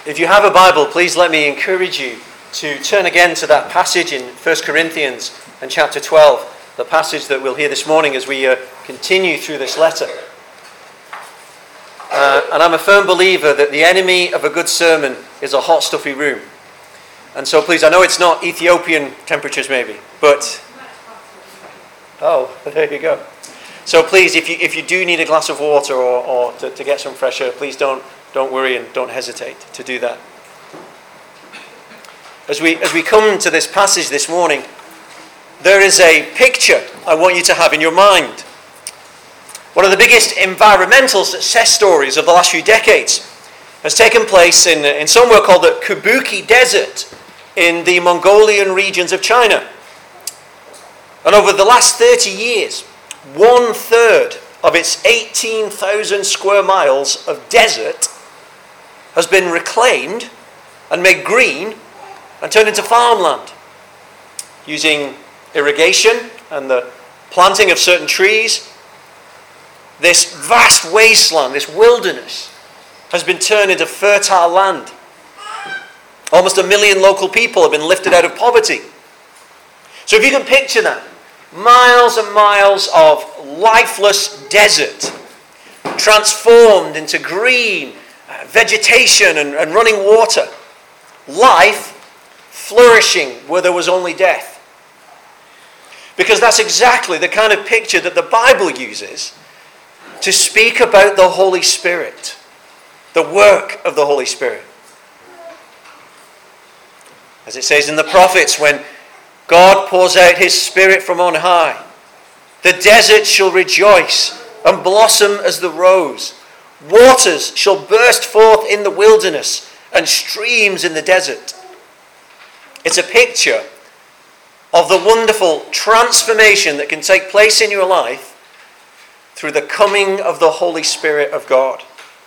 If you have a Bible, please let me encourage you to turn again to that passage in 1 Corinthians and chapter 12, the passage that we'll hear this morning as we continue through this letter. And I'm a firm believer that the enemy of a good sermon is a hot, stuffy room. And so please, I know it's not Ethiopian temperatures maybe, but... Oh, there you go. So please, if you do need a glass of water or to get some fresh air, please don't worry and don't hesitate to do that. As we come to this passage this morning, there is a picture I want you to have in your mind. One of the biggest environmental success stories of the last few decades has taken place in somewhere called the Kabuki Desert in the Mongolian regions of China. And over the last 30 years, 1/3 of its 18,000 square miles of desert has been reclaimed and made green and turned into farmland using irrigation and the planting of certain trees. This vast wasteland, this wilderness, has been turned into fertile land. Almost 1 million local people have been lifted out of poverty. So if you can picture that, miles and miles of lifeless desert transformed into green vegetation and running water. Life flourishing where there was only death. Because that's exactly the kind of picture that the Bible uses to speak about the Holy Spirit, the work of the Holy Spirit. As it says in the prophets, when God pours out his Spirit from on high, the desert shall rejoice and blossom as the rose. Waters shall burst forth in the wilderness and streams in the desert. It's a picture of the wonderful transformation that can take place in your life through the coming of the Holy Spirit of God.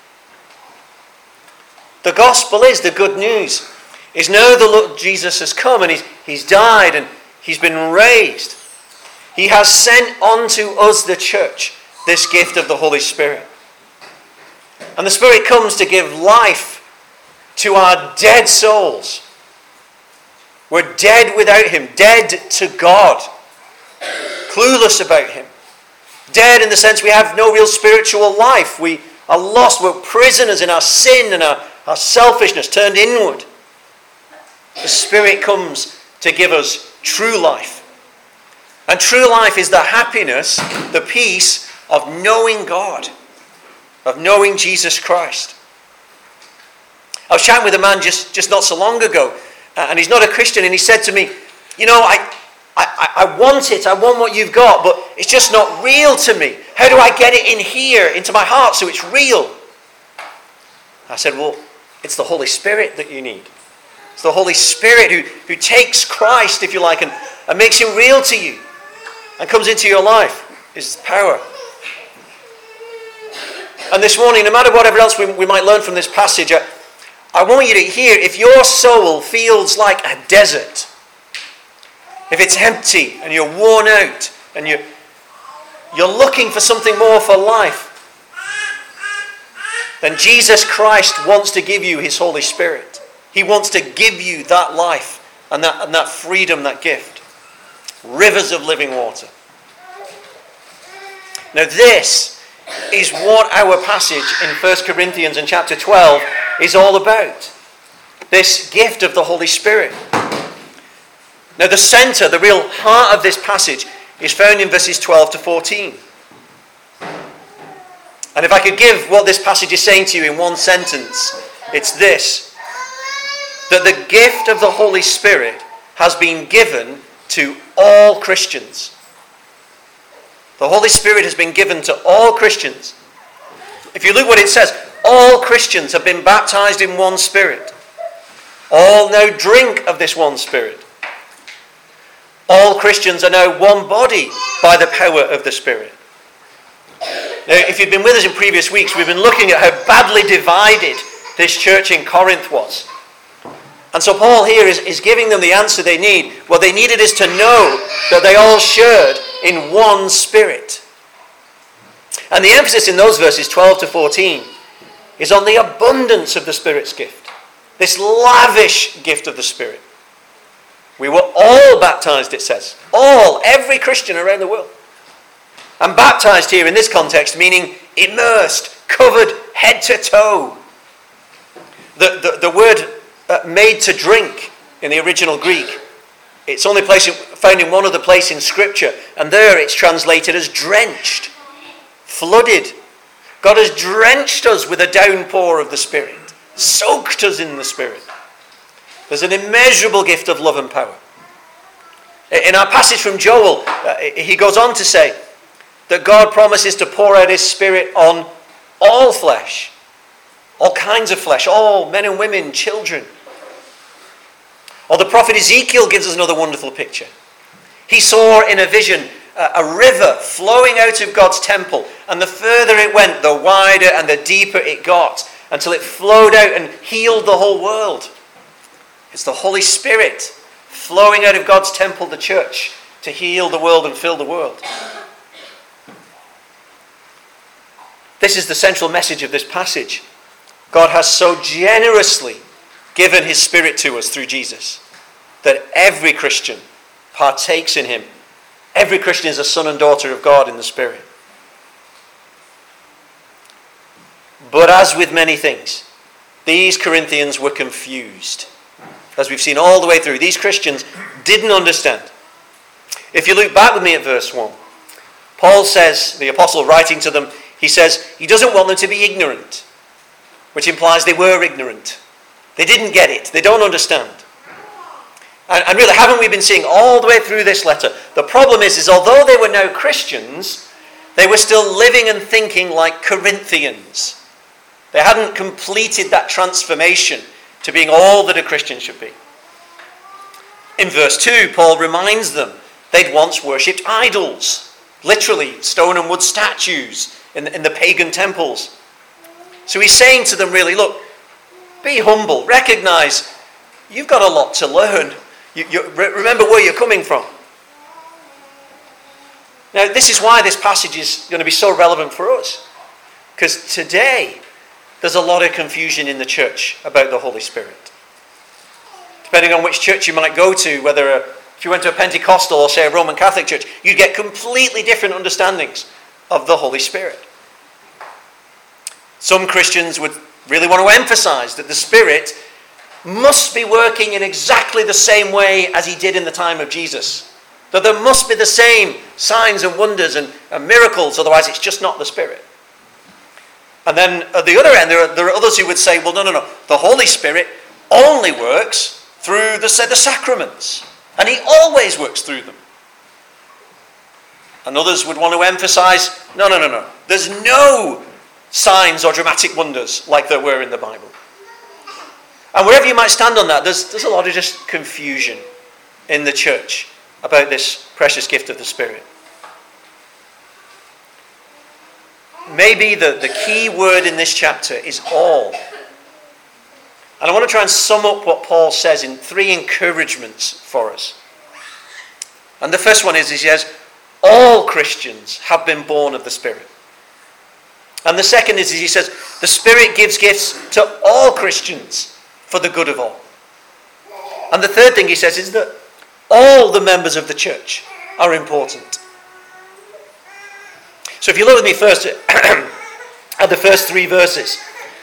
The gospel is the good news. Is now the Lord Jesus has come and he's died and he's been raised. He has sent unto us, the church, this gift of the Holy Spirit. And the Spirit comes to give life to our dead souls. We're dead without him, dead to God, clueless about him. Dead in the sense we have no real spiritual life. We are lost. We're prisoners in our sin and our selfishness turned inward. The Spirit comes to give us true life. And true life is the happiness, the peace of knowing God, of knowing Jesus Christ. I was chatting with a man just not so long ago, and he's not a Christian, and he said to me, you know, I want it, I want what you've got, but it's just not real to me. How do I get it in here, into my heart, so it's real? I said, well, it's the Holy Spirit that you need. It's the Holy Spirit who takes Christ, if you like, and makes him real to you and comes into your life. His power. And this morning, no matter whatever else we might learn from this passage, I want you to hear, if your soul feels like a desert, if it's empty and you're worn out and you're looking for something more for life, then Jesus Christ wants to give you his Holy Spirit. He wants to give you that life and that freedom, that gift. Rivers of living water. Now this is what our passage in 1 Corinthians in chapter 12 is all about. This gift of the Holy Spirit. Now the center, the real heart of this passage is found in verses 12 to 14. And if I could give what this passage is saying to you in one sentence, it's this. That the gift of the Holy Spirit has been given to all Christians. The Holy Spirit has been given to all Christians. If you look what it says, all Christians have been baptized in one Spirit. All now drink of this one Spirit. All Christians are now one body by the power of the Spirit. Now, if you've been with us in previous weeks, we've been looking at how badly divided this church in Corinth was. And so Paul here is giving them the answer they need. What they needed is to know that they all shared in one Spirit. And the emphasis in those verses 12 to 14 is on the abundance of the Spirit's gift. this lavish gift of the Spirit. We were all baptized, it says. All, every Christian around the world. And baptized here in this context, meaning immersed, covered head to toe. The word made to drink in the original Greek, it's only found in one other place in Scripture, and there it's translated as drenched, flooded. God has drenched us with a downpour of the Spirit, soaked us in the Spirit. There's an immeasurable gift of love and power. In our passage from Joel, he goes on to say that God promises to pour out his Spirit on all flesh, all kinds of flesh, all men and women, children. Or the prophet Ezekiel gives us another wonderful picture. He saw in a vision a river flowing out of God's temple, and the further it went, the wider and the deeper it got, until it flowed out and healed the whole world. It's the Holy Spirit flowing out of God's temple, the church, to heal the world and fill the world. This is the central message of this passage. God has so generously given his Spirit to us through Jesus that every Christian partakes in him. Every Christian is a son and daughter of God in the Spirit. But as with many things, these Corinthians were confused. As we've seen all the way through, these Christians didn't understand. If you look back with me at verse 1, Paul says, the apostle writing to them, he says he doesn't want them to be ignorant, which implies they were ignorant. They didn't get it. They don't understand. And really, haven't we been seeing all the way through this letter? The problem is although they were now Christians, they were still living and thinking like Corinthians. They hadn't completed that transformation to being all that a Christian should be. In verse 2, Paul reminds them they'd once worshipped idols, literally stone and wood statues in the pagan temples. So he's saying to them really, look, be humble, recognize you've got a lot to learn. Remember where you're coming from. Now, this is why this passage is going to be so relevant for us. Because today, there's a lot of confusion in the church about the Holy Spirit. Depending on which church you might go to, whether if you went to a Pentecostal or, say, a Roman Catholic church, you'd get completely different understandings of the Holy Spirit. Some Christians would really want to emphasize that the Spirit must be working in exactly the same way as he did in the time of Jesus. That there must be the same signs and wonders and miracles, otherwise it's just not the Spirit. And then at the other end, there are others who would say, well, no. The Holy Spirit only works through the sacraments. And he always works through them. And others would want to emphasize, no. There's no signs or dramatic wonders like there were in the Bible. And wherever you might stand on that, there's a lot of just confusion in the church about this precious gift of the Spirit. Maybe the key word in this chapter is all. And I want to try and sum up what Paul says in 3 encouragements for us. And the first one is, he says, all Christians have been born of the Spirit. And the second is, he says, the Spirit gives gifts to all Christians for the good of all. And the third thing he says is that all the members of the church are important. So if you look with me first at the first 3 verses,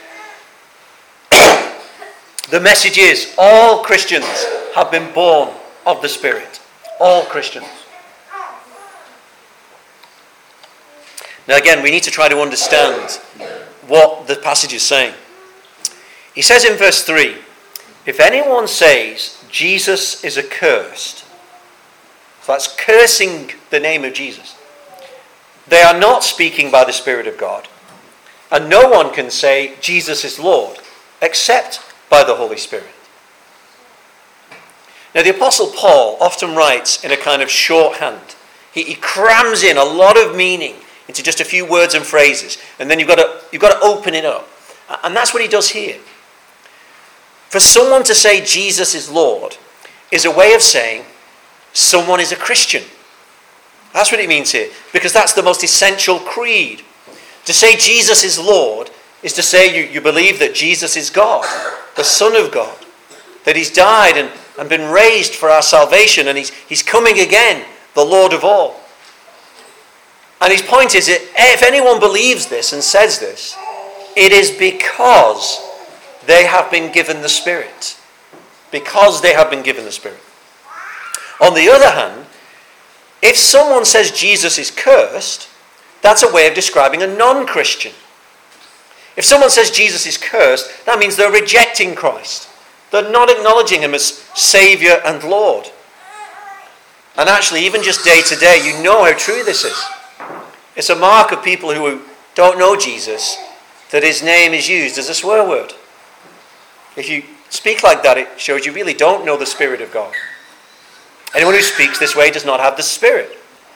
the message is all Christians have been born of the Spirit. All Christians. Now again, we need to try to understand what the passage is saying. He says in verse 3, if anyone says Jesus is accursed, so that's cursing the name of Jesus, they are not speaking by the Spirit of God. And no one can say Jesus is Lord except by the Holy Spirit. Now the Apostle Paul often writes in a kind of shorthand. He crams in a lot of meaning into just a few words and phrases. And then you've got to open it up. And that's what he does here. For someone to say Jesus is Lord is a way of saying someone is a Christian. That's what it means here. Because that's the most essential creed. To say Jesus is Lord is to say you believe that Jesus is God, the Son of God, that he's died and been raised for our salvation, and he's coming again, the Lord of all. And his point is that if anyone believes this and says this, it is because they have been given the Spirit. Because they have been given the Spirit. On the other hand, if someone says Jesus is cursed, that's a way of describing a non-Christian. If someone says Jesus is cursed, that means they're rejecting Christ. They're not acknowledging him as Saviour and Lord. And actually, even just day to day, you know how true this is. It's a mark of people who don't know Jesus that his name is used as a swear word. If you speak like that, it shows you really don't know the Spirit of God. Anyone who speaks this way does not have the Spirit.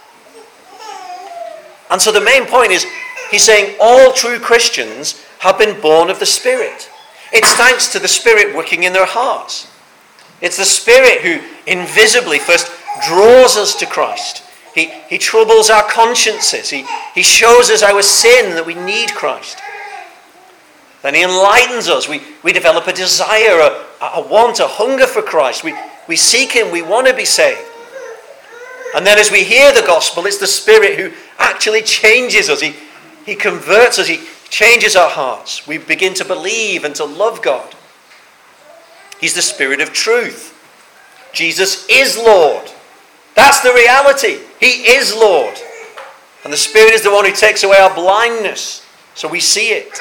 And so the main point is, he's saying all true Christians have been born of the Spirit. It's thanks to the Spirit working in their hearts. It's the Spirit who invisibly first draws us to Christ. He troubles our consciences. He shows us our sin, that we need Christ. Then he enlightens us. We develop a desire, a want, a hunger for Christ. We seek him. We want to be saved. And then as we hear the gospel, it's the Spirit who actually changes us. He converts us. He changes our hearts. We begin to believe and to love God. He's the Spirit of truth. Jesus is Lord. That's the reality. He is Lord. And the Spirit is the one who takes away our blindness so we see it.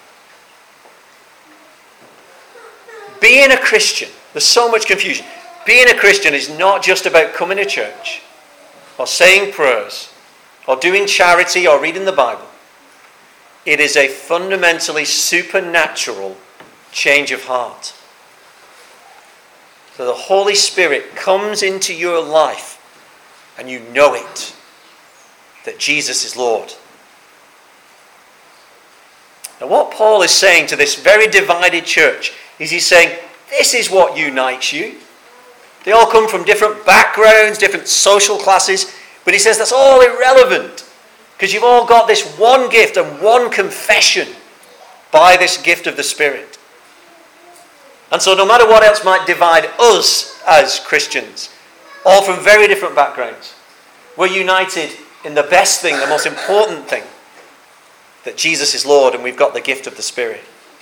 Being a Christian, there's so much confusion. Being a Christian is not just about coming to church or saying prayers or doing charity or reading the Bible. It is a fundamentally supernatural change of heart. So the Holy Spirit comes into your life and you know it, that Jesus is Lord. Now what Paul is saying to this very divided church is he's saying, this is what unites you. They all come from different backgrounds, different social classes, but he says that's all irrelevant because you've all got this one gift and one confession by this gift of the Spirit. And so no matter what else might divide us as Christians, all from very different backgrounds, we're united in the best thing, the most important thing, that Jesus is Lord and we've got the gift of the Spirit.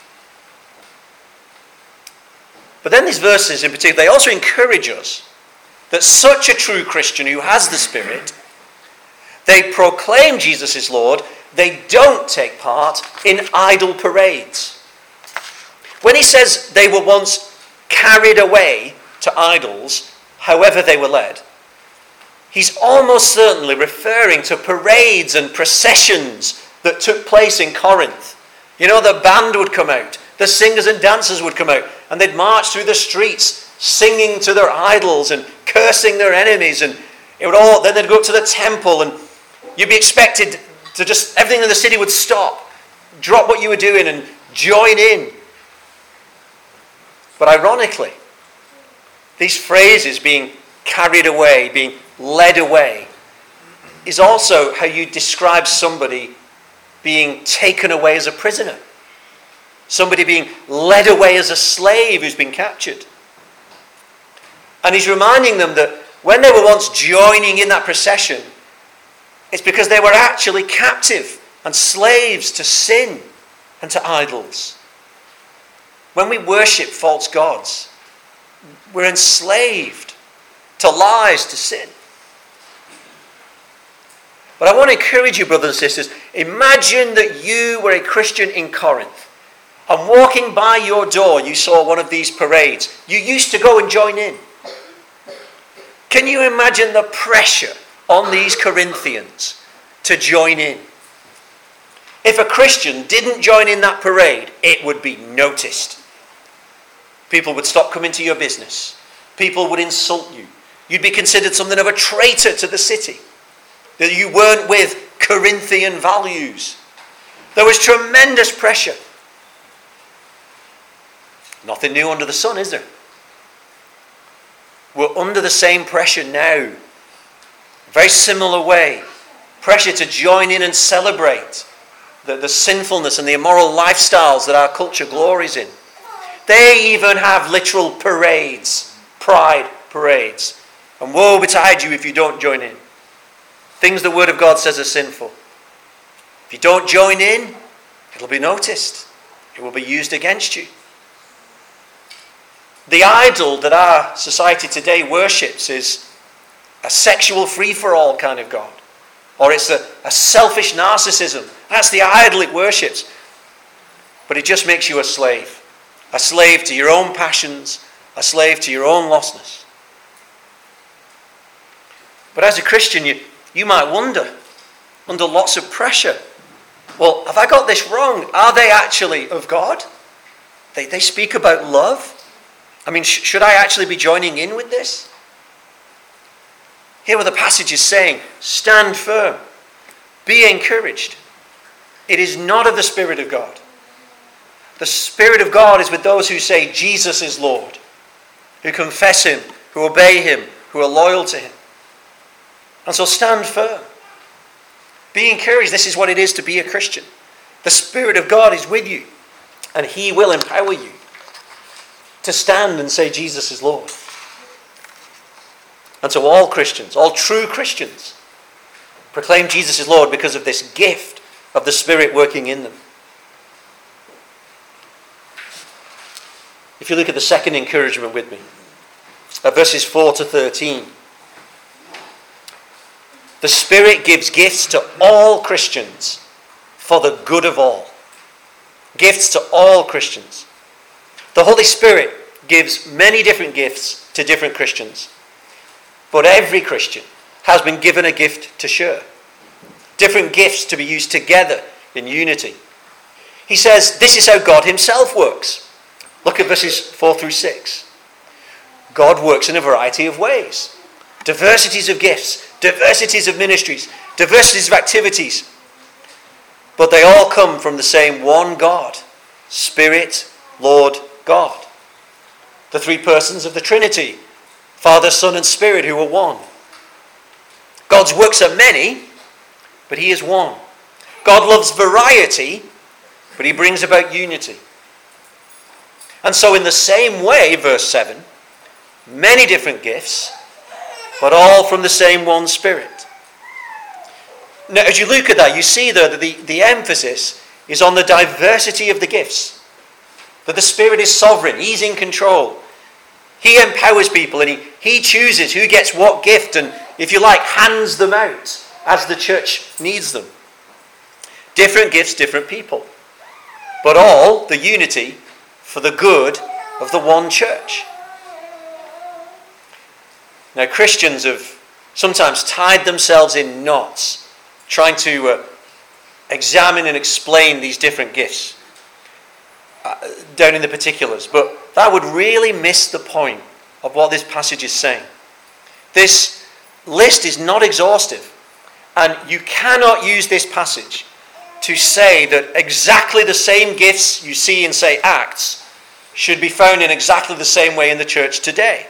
But then these verses in particular, they also encourage us that such a true Christian who has the Spirit, they proclaim Jesus is Lord, they don't take part in idle parades. When he says they were once carried away to idols, however they were led, he's almost certainly referring to parades and processions that took place in Corinth. You know, the band would come out, the singers and dancers would come out, and they'd march through the streets singing to their idols and cursing their enemies, and then they'd go up to the temple, and you'd be expected to just, everything in the city would stop, drop what you were doing and join in. But ironically, these phrases, being carried away, being led away, is also how you describe somebody being taken away as a prisoner. Somebody being led away as a slave who's been captured. And he's reminding them that when they were once joining in that procession, it's because they were actually captive and slaves to sin and to idols. When we worship false gods, we're enslaved to lies, to sin. But I want to encourage you, brothers and sisters, imagine that you were a Christian in Corinth, and walking by your door you saw one of these parades. You used to go and join in. Can you imagine the pressure on these Corinthians to join in? If a Christian didn't join in that parade, it would be noticed. People would stop coming to your business. People would insult you. You'd be considered something of a traitor to the city. That you weren't with Corinthian values. There was tremendous pressure. Nothing new under the sun, is there? We're under the same pressure now. A very similar way. Pressure to join in and celebrate the sinfulness and the immoral lifestyles that our culture glories in. They even have literal parades, pride parades. And woe betide you if you don't join in. Things the Word of God says are sinful. If you don't join in, it'll be noticed. It will be used against you. The idol that our society today worships is a sexual free-for-all kind of God. Or it's a selfish narcissism. That's the idol it worships. But it just makes you a slave. A slave to your own passions. A slave to your own lostness. But as a Christian, you might wonder, under lots of pressure, well, have I got this wrong? Are they actually of God? They speak about love. I mean, should I actually be joining in with this? Here where the passage is saying, stand firm, be encouraged. It is not of the Spirit of God. The Spirit of God is with those who say Jesus is Lord, who confess Him, who obey Him, who are loyal to Him. And so stand firm. Be encouraged. This is what it is to be a Christian. The Spirit of God is with you, and He will empower you to stand and say Jesus is Lord. And so all Christians, all true Christians, proclaim Jesus is Lord because of this gift of the Spirit working in them. If you look at the second encouragement with me, at verses 4 to 13, the Spirit gives gifts to all Christians for the good of all. Gifts to all Christians. The Holy Spirit gives many different gifts to different Christians. But every Christian has been given a gift to share. Different gifts to be used together in unity. He says this is how God Himself works. Look at verses 4 through 6. God works in a variety of ways. Diversities of gifts, diversities of ministries, diversities of activities. But they all come from the same one God, Spirit, Lord, God. The three persons of the Trinity, Father, Son, and Spirit, who are one. God's works are many, but He is one. God loves variety, but He brings about unity. And so in the same way, verse 7, many different gifts, but all from the same one Spirit. Now, as you look at that, you see there that the emphasis is on the diversity of the gifts. That the Spirit is sovereign. He's in control. He empowers people and he chooses who gets what gift and, if you like, hands them out as the church needs them. Different gifts, different people. But all the unity for the good of the one church. Now, Christians have sometimes tied themselves in knots trying to examine and explain these different gifts down in the particulars. But that would really miss the point of what this passage is saying. This list is not exhaustive. And you cannot use this passage to say that exactly the same gifts you see in, say, Acts should be found in exactly the same way in the church today.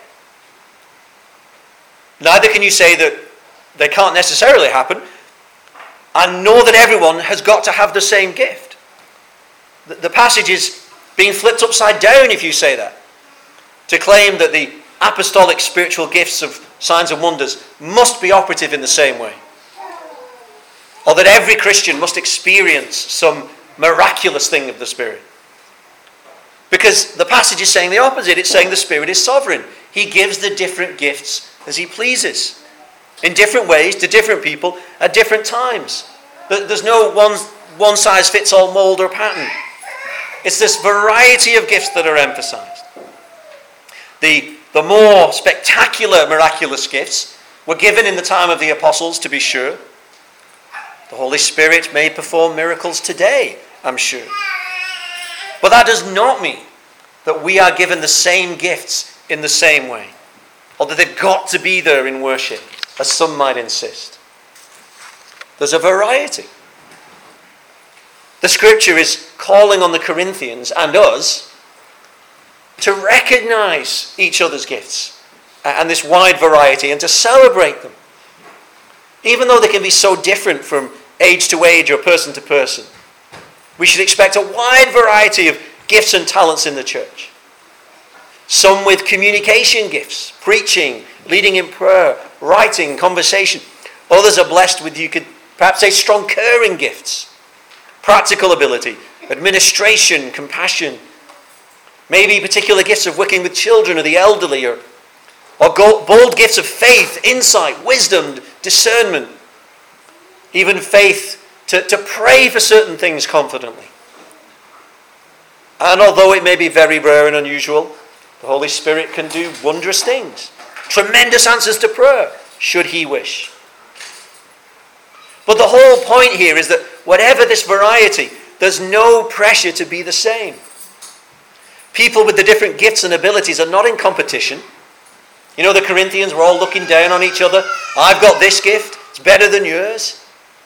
Neither can you say that they can't necessarily happen, and nor that everyone has got to have the same gift. The passage is being flipped upside down if you say that. To claim that the apostolic spiritual gifts of signs and wonders must be operative in the same way. Or that every Christian must experience some miraculous thing of the Spirit. Because the passage is saying the opposite. It's saying the Spirit is sovereign. He gives the different gifts as He pleases. In different ways, to different people, at different times. There's no one-size-fits-all mold or pattern. It's this variety of gifts that are emphasized. The more spectacular miraculous gifts were given in the time of the apostles, to be sure. The Holy Spirit may perform miracles today, I'm sure. But that does not mean that we are given the same gifts in the same way, or that they've got to be there in worship, as some might insist. There's a variety. The Scripture is calling on the Corinthians and us to recognize each other's gifts and this wide variety and to celebrate them. Even though they can be so different from age to age or person to person. We should expect a wide variety of gifts and talents in the church. Some with communication gifts, preaching, leading in prayer, writing, conversation. Others are blessed with, you could perhaps say, strong caring gifts, practical ability, administration, compassion. Maybe particular gifts of working with children or the elderly, or bold gifts of faith, insight, wisdom, discernment. Even faith to pray for certain things confidently. And although it may be very rare and unusual, the Holy Spirit can do wondrous things. Tremendous answers to prayer, should he wish. But the whole point here is that whatever this variety, there's no pressure to be the same. People with the different gifts and abilities are not in competition. You know, the Corinthians were all looking down on each other. I've got this gift, it's better than yours.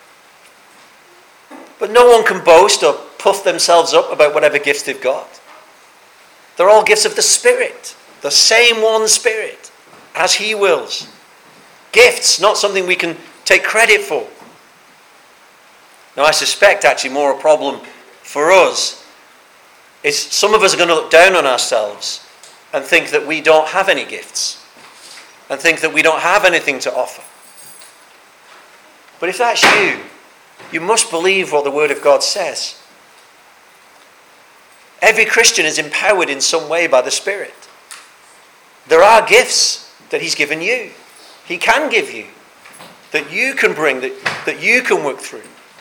But no one can boast or puff themselves up about whatever gifts they've got. They're all gifts of the Spirit, the same one Spirit, as he wills. Gifts, not something we can take credit for. Now, I suspect actually more a problem for us is some of us are going to look down on ourselves and think that we don't have any gifts and think that we don't have anything to offer. But if that's you, you must believe what the Word of God says. Every Christian is empowered in some way by the Spirit. There are gifts that he's given you. He can give you. That you can bring, that you can work through.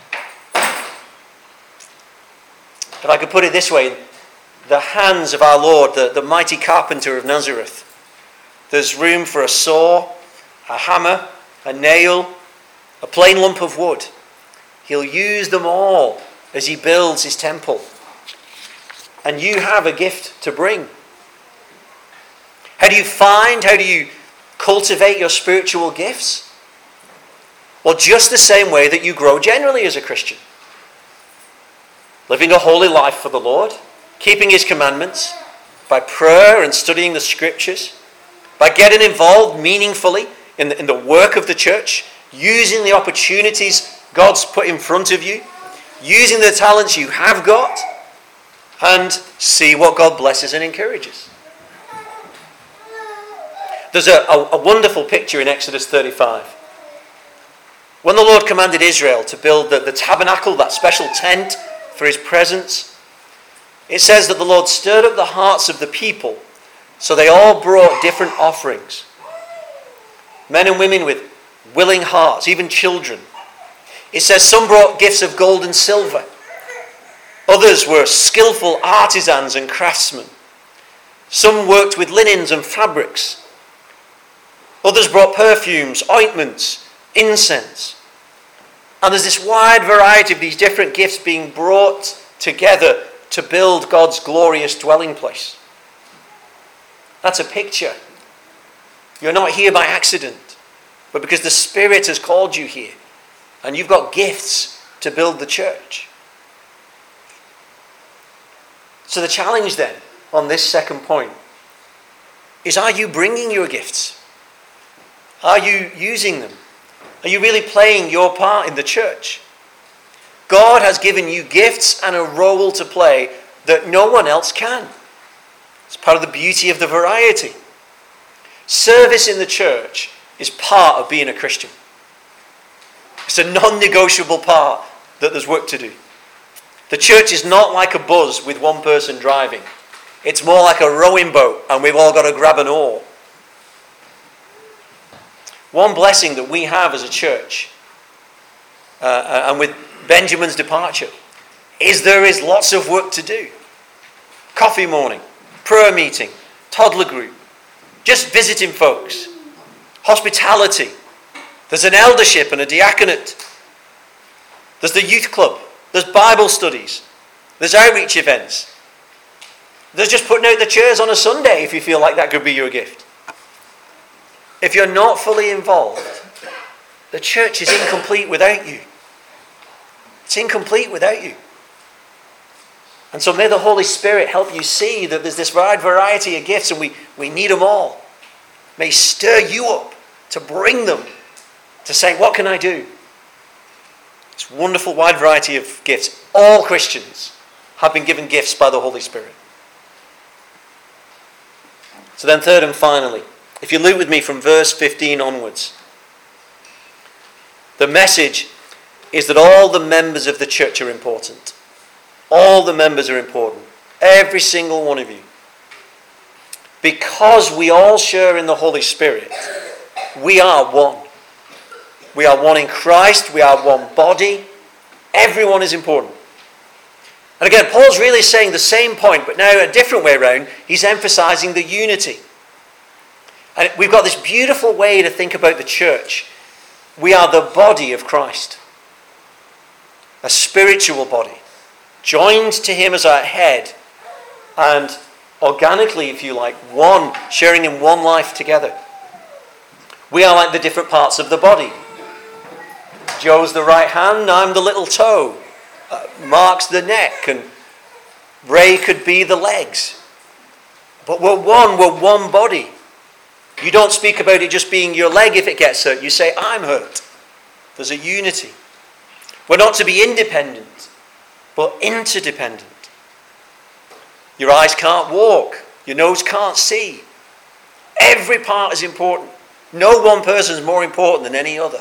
If I could put it this way, in the hands of our Lord, the mighty carpenter of Nazareth, there's room for a saw, a hammer, a nail, a plain lump of wood. He'll use them all as he builds his temple. And you have a gift to bring. How do you cultivate your spiritual gifts? Well, just the same way that you grow generally as a Christian. Living a holy life for the Lord, keeping his commandments, by prayer and studying the scriptures, by getting involved meaningfully in the work of the church, using the opportunities God's put in front of you, using the talents you have got, and see what God blesses and encourages. There's a wonderful picture in Exodus 35. When the Lord commanded Israel to build the tabernacle, that special tent for his presence, it says that the Lord stirred up the hearts of the people, so they all brought different offerings. Men and women with willing hearts, even children. It says some brought gifts of gold and silver. Others were skillful artisans and craftsmen. Some worked with linens and fabrics. Others brought perfumes, ointments, incense. And there's this wide variety of these different gifts being brought together to build God's glorious dwelling place. That's a picture. You're not here by accident, but because the Spirit has called you here, and you've got gifts to build the church. So the challenge then, on this second point, is, are you bringing your gifts? Are you using them? Are you really playing your part in the church? God has given you gifts and a role to play that no one else can. It's part of the beauty of the variety. Service in the church is part of being a Christian. It's a non-negotiable part that there's work to do. The church is not like a bus with one person driving. It's more like a rowing boat, and we've all got to grab an oar. One blessing that we have as a church, and with Benjamin's departure, is there is lots of work to do. Coffee morning, prayer meeting, toddler group, just visiting folks, hospitality. There's an eldership and a diaconate. There's the youth club. There's Bible studies. There's outreach events. There's just putting out the chairs on a Sunday if you feel like that could be your gift. If you're not fully involved, the church is incomplete without you. It's incomplete without you. And so may the Holy Spirit help you see that there's this wide variety of gifts, and we need them all. May stir you up to bring them, to say, what can I do? It's a wonderful wide variety of gifts. all Christians have been given gifts by the Holy Spirit. So then third and finally, if you look with me from verse 15 onwards, the message is that all the members of the church are important. All the members are important. Every single one of you. Because we all share in the Holy Spirit, we are one. We are one in Christ. We are one body. Everyone is important. And again, Paul's really saying the same point, but now a different way around. He's emphasizing the unity. And we've got this beautiful way to think about the church. We are the body of Christ. A spiritual body. Joined to him as our head. And organically, if you like, one, sharing in one life together. We are like the different parts of the body. Joe's the right hand, I'm the little toe. Mark's the neck, and Ray could be the legs. But we're one body. You don't speak about it just being your leg if it gets hurt. You say, I'm hurt. There's a unity. We're not to be independent, but interdependent. Your eyes can't walk. Your nose can't see. Every part is important. No one person is more important than any other.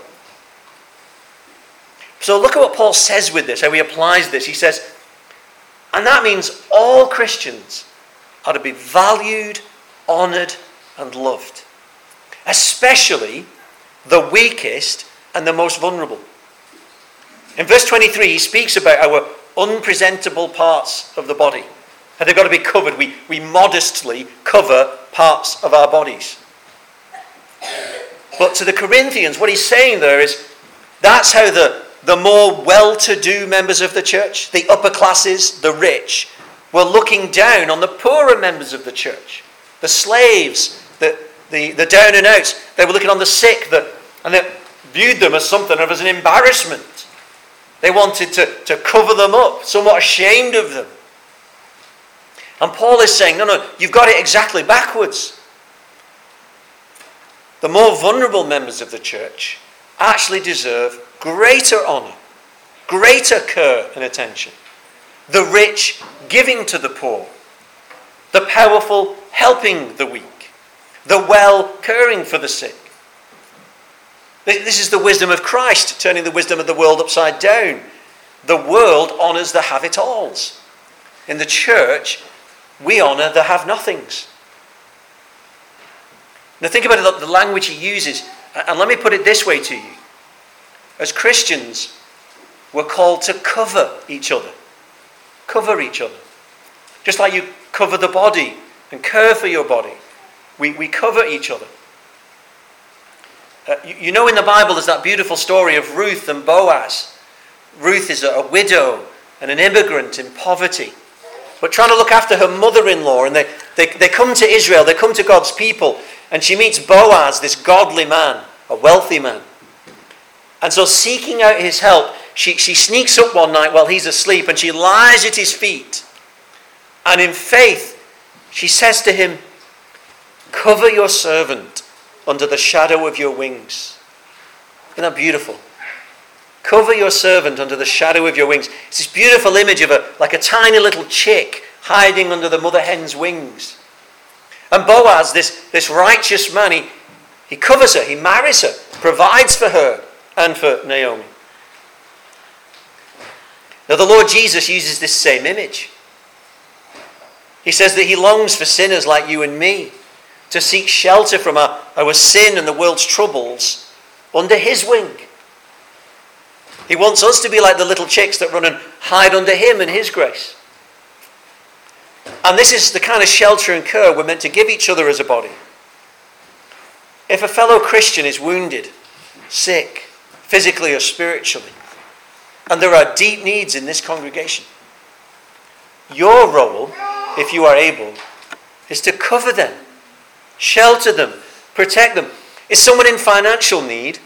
So look at what Paul says with this, how he applies this. He says, and that means all Christians are to be valued, honoured, and loved. Especially the weakest and the most vulnerable. In verse 23, he speaks about our unpresentable parts of the body. And they've got to be covered. We modestly cover parts of our bodies. But to the Corinthians, what he's saying there is, that's how the more well-to-do members of the church, the upper classes, the rich, were looking down on the poorer members of the church. The slaves, the down and outs. They were looking on the sick, and they viewed them as something of as an embarrassment. They wanted to cover them up, somewhat ashamed of them. And Paul is saying, no, you've got it exactly backwards. The more vulnerable members of the church actually deserve greater honour, greater care and attention. The rich giving to the poor, the powerful helping the weak, the well caring for the sick. This is the wisdom of Christ, turning the wisdom of the world upside down. The world honours the have-it-alls. In the church, we honour the have-nothings. Now think about the language he uses, and let me put it this way to you. As Christians, we're called to cover each other. Cover each other. Just like you cover the body and care for your body. We cover each other. You know in the Bible there's that beautiful story of Ruth and Boaz. Ruth is a widow and an immigrant in poverty, but trying to look after her mother-in-law. And they come to Israel, they come to God's people, and she meets Boaz, this godly man, a wealthy man. And so seeking out his help, she sneaks up one night while he's asleep and she lies at his feet. And in faith, she says to him, cover your servant under the shadow of your wings. Isn't that beautiful? Cover your servant under the shadow of your wings. It's this beautiful image of like a tiny little chick hiding under the mother hen's wings. And Boaz, this righteous man, he covers her, he marries her, provides for her and for Naomi. Now the Lord Jesus uses this same image. He says that he longs for sinners like you and me to seek shelter from our sin and the world's troubles under his wing. He wants us to be like the little chicks that run and hide under him and his grace. And this is the kind of shelter and care we're meant to give each other as a body. If a fellow Christian is wounded, sick, physically or spiritually, and there are deep needs in this congregation, your role, if you are able, is to cover them, shelter them, protect them. Is someone in financial need?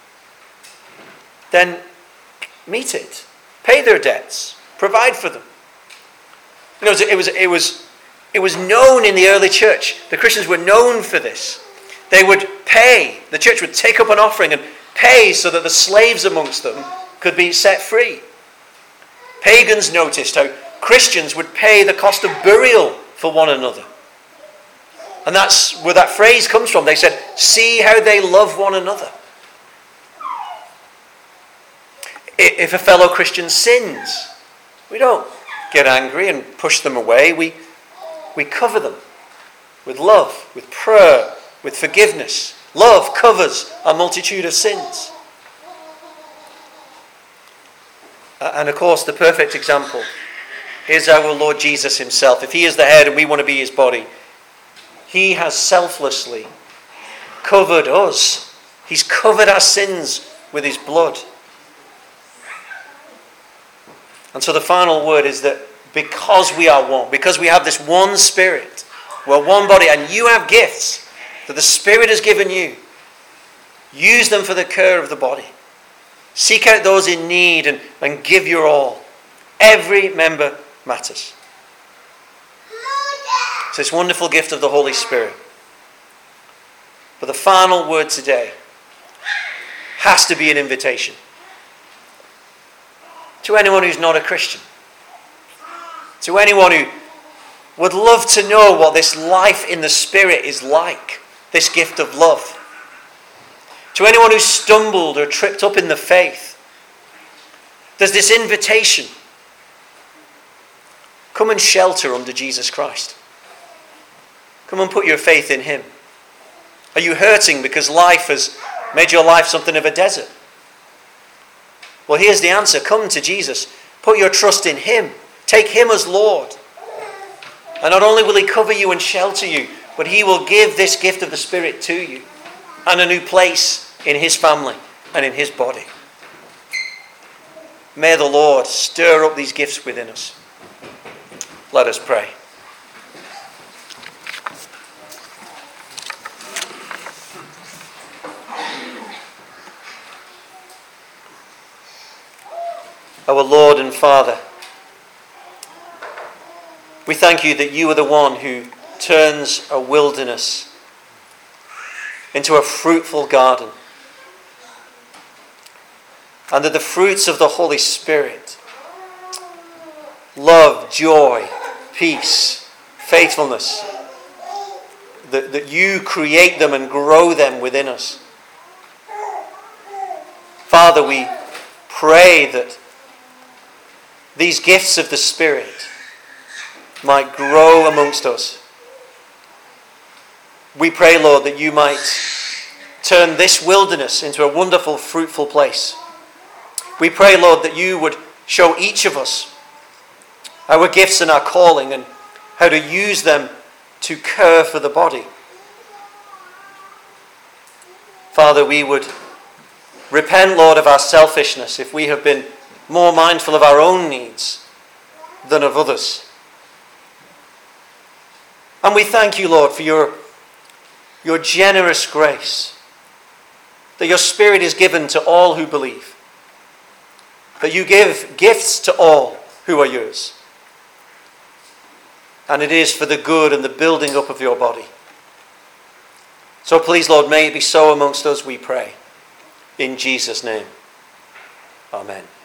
Then meet it. Pay their debts. Provide for them. You know, it was known in the early church. The Christians were known for this. They would pay. The church would take up an offering and pay so that the slaves amongst them could be set free. Pagans noticed how Christians would pay the cost of burial for one another. And that's where that phrase comes from. They said, see how they love one another. If a fellow Christian sins, we don't get angry and push them away. We cover them with love, with prayer, with forgiveness. Love covers a multitude of sins. And of course, the perfect example is our Lord Jesus himself. If he is the head and we want to be his body, he has selflessly covered us. He's covered our sins with his blood. And so the final word is that because we are one, because we have this one Spirit, we're one body, and you have gifts that the Spirit has given you, use them for the care of the body. Seek out those in need and give your all. Every member matters. It's this wonderful gift of the Holy Spirit. But the final word today has to be an invitation to anyone who's not a Christian, to anyone who would love to know what this life in the Spirit is like, this gift of love. To anyone who's stumbled or tripped up in the faith, there's this invitation. Come and shelter under Jesus Christ. Come and put your faith in him. Are you hurting because life has made your life something of a desert? Well, here's the answer. Come to Jesus. Put your trust in him. Take him as Lord. And not only will he cover you and shelter you, but he will give this gift of the Spirit to you and a new place in his family and in his body. May the Lord stir up these gifts within us. Let us pray. Our Lord and Father, we thank you that you are the one who turns a wilderness into a fruitful garden, and that the fruits of the Holy Spirit, love, joy, peace, faithfulness, that you create them and grow them within us. Father, we pray that these gifts of the Spirit might grow amongst us. We pray, Lord, that you might turn this wilderness into a wonderful, fruitful place. We pray, Lord, that you would show each of us our gifts and our calling and how to use them to care for the body. Father, we would repent, Lord, of our selfishness if we have been more mindful of our own needs than of others. And we thank you, Lord, for your generous grace, that your Spirit is given to all who believe, that you give gifts to all who are yours. And it is for the good and the building up of your body. So please, Lord, may it be so amongst us, we pray. In Jesus' name. Amen.